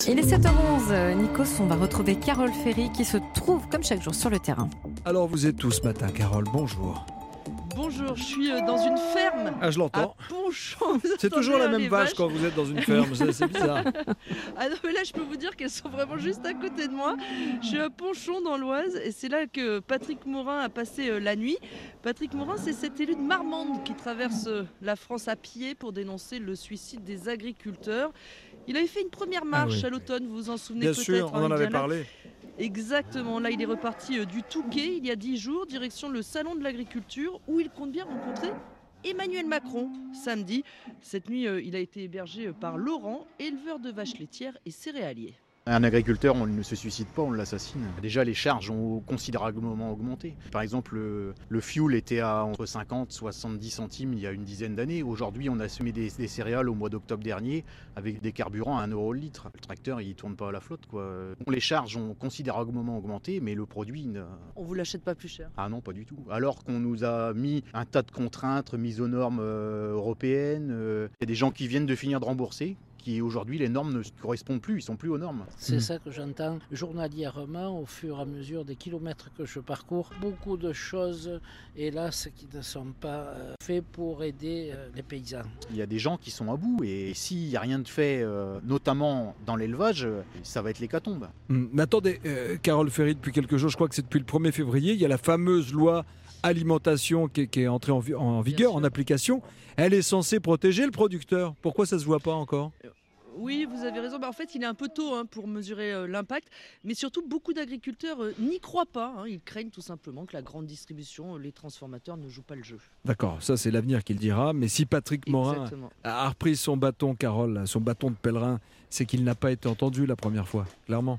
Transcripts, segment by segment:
Il est 7h11, Nikos, on va retrouver Carole Ferry qui se trouve comme chaque jour sur le terrain. Alors vous êtes où ce matin, Carole? Bonjour. Bonjour, je suis dans une ferme. Ah, je l'entends. À Ponchon. C'est toujours la même les vache vaches. quand vous êtes dans une ferme, c'est bizarre. Ah non, mais là, je peux vous dire qu'elles sont vraiment juste à côté de moi. Je suis à Ponchon dans l'Oise et c'est là que Patrick Morin a passé la nuit. Patrick Morin, c'est cet élu de Marmande qui traverse la France à pied pour dénoncer le suicide des agriculteurs. Il avait fait une première marche oui. à l'automne, vous vous en souvenez Bien peut-être. sûr, on en avait parlé. Exactement, là il est reparti du Touquet il y a 10 jours, direction le salon de l'agriculture où il compte bien rencontrer Emmanuel Macron samedi. Cette nuit il a été hébergé par Laurent, éleveur de vaches laitières et céréalier. Un agriculteur, on ne se suicide pas, on l'assassine. Déjà, les charges ont considérablement augmenté. Par exemple, le fioul était à entre 50 et 70 centimes il y a une dizaine d'années. Aujourd'hui, on a semé des céréales au mois d'octobre dernier avec des carburants à 1 € le litre. Le tracteur, il ne tourne pas à la flotte, quoi. Les charges ont considérablement augmenté, mais le produit... On vous l'achète pas plus cher? Ah non, pas du tout. Alors qu'on nous a mis un tas de contraintes mises aux normes européennes. Il y a des gens qui viennent de finir de rembourser, qui aujourd'hui les normes ne correspondent plus, ils sont plus aux normes. C'est ça que j'entends journalièrement au fur et à mesure des kilomètres que je parcours. Beaucoup de choses, hélas, qui ne sont pas faites pour aider les paysans. Il y a des gens qui sont à bout et s'il n'y a rien de fait, notamment dans l'élevage, ça va être l'hécatombe. Mais attendez, Carole Ferry, depuis quelques jours, je crois que c'est depuis le 1er février, il y a la fameuse loi alimentation qui est entrée en vigueur, en application. Elle est censée protéger le producteur. Pourquoi ça ne se voit pas encore ? Oui, vous avez raison. En fait, il est un peu tôt pour mesurer l'impact. Mais surtout, beaucoup d'agriculteurs n'y croient pas. Ils craignent tout simplement que la grande distribution, les transformateurs ne jouent pas le jeu. D'accord, ça c'est l'avenir qui le dira. Mais si Patrick Morin a repris son bâton, Carole, son bâton de pèlerin, c'est qu'il n'a pas été entendu la première fois, clairement.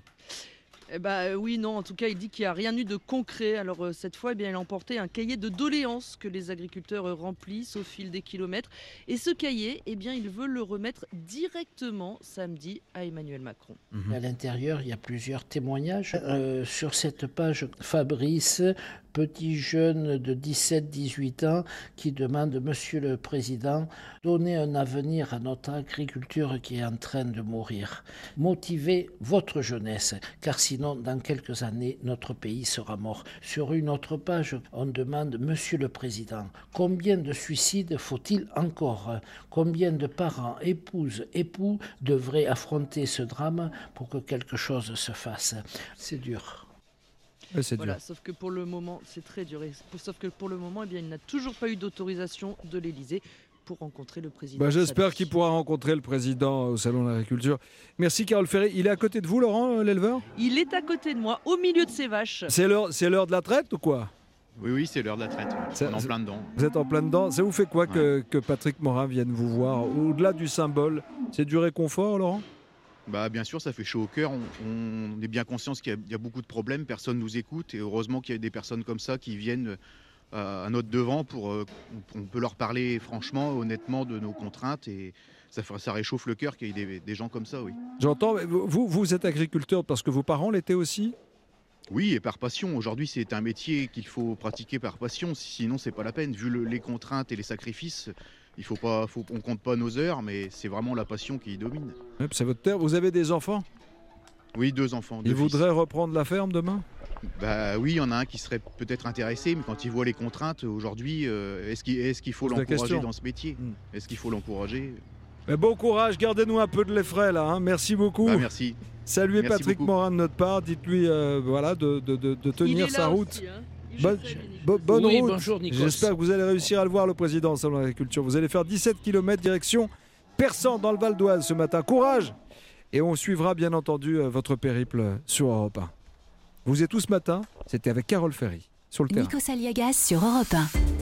Oui, non, en tout cas, il dit qu'il n'y a rien eu de concret. Alors cette fois, il a emporté un cahier de doléances que les agriculteurs remplissent au fil des kilomètres. Et ce cahier, il veut le remettre directement samedi à Emmanuel Macron. À l'intérieur, il y a plusieurs témoignages. Sur cette page, Fabrice, petit jeune de 17-18 ans, qui demande « Monsieur le Président, donnez un avenir à notre agriculture qui est en train de mourir. Motivez votre jeunesse, car sinon, dans quelques années, notre pays sera mort. » Sur une autre page, on demande « Monsieur le Président, combien de suicides faut-il encore? Combien de parents, épouses, époux devraient affronter ce drame pour que quelque chose se fasse ?» C'est dur. Ouais, c'est voilà, dur. sauf que pour le moment, c'est très dur. Sauf que pour le moment, il n'a toujours pas eu d'autorisation de l'Élysée pour rencontrer le président. J'espère qu'il pourra rencontrer le président au Salon de l'Agriculture. Merci Carole Ferry. Il est à côté de vous, Laurent, l'éleveur ? Il est à côté de moi, au milieu de ses vaches. C'est l'heure de la traite ou quoi ? Oui, c'est l'heure de la traite. On est en plein dedans. Vous êtes en plein dedans. Ça vous fait quoi que Patrick Morin vienne vous voir ? Au-delà du symbole, c'est du réconfort, Laurent ? Bien sûr, ça fait chaud au cœur. On est bien conscient qu'il y a beaucoup de problèmes. Personne ne nous écoute. Et heureusement qu'il y a des personnes comme ça qui viennent à notre devant on peut leur parler franchement, honnêtement de nos contraintes. Et ça réchauffe le cœur qu'il y ait des gens comme ça, oui. J'entends. Vous êtes agriculteur parce que vos parents l'étaient aussi ? Oui, et par passion. Aujourd'hui, c'est un métier qu'il faut pratiquer par passion. Sinon, c'est pas la peine. Vu les contraintes et les sacrifices, on compte pas nos heures, mais c'est vraiment la passion qui domine. Ouais, c'est votre terre. Vous avez des enfants ? Oui, 2 enfants. Ils voudraient reprendre la ferme demain ? Oui, il y en a un qui serait peut-être intéressé, mais quand il voit les contraintes aujourd'hui, est-ce qu'il faut l'encourager dans ce métier ? Est-ce qu'il faut l'encourager ? Mais bon courage, gardez-nous un peu de l'effraie là. Merci beaucoup. Merci. Saluez Merci Patrick beaucoup. Morin de notre part. Dites-lui de tenir sa route. Aussi, Bonne Oui, route. bonjour, Nikos. J'espère que vous allez réussir à le voir, le président au Salon de l'Agriculture. Vous allez faire 17 km direction Persan dans le Val d'Oise ce matin. Courage. Et on suivra bien entendu votre périple sur Europe 1. Vous êtes où ce matin ? C'était avec Carole Ferry sur le terrain. Nikos Aliagas sur Europe 1.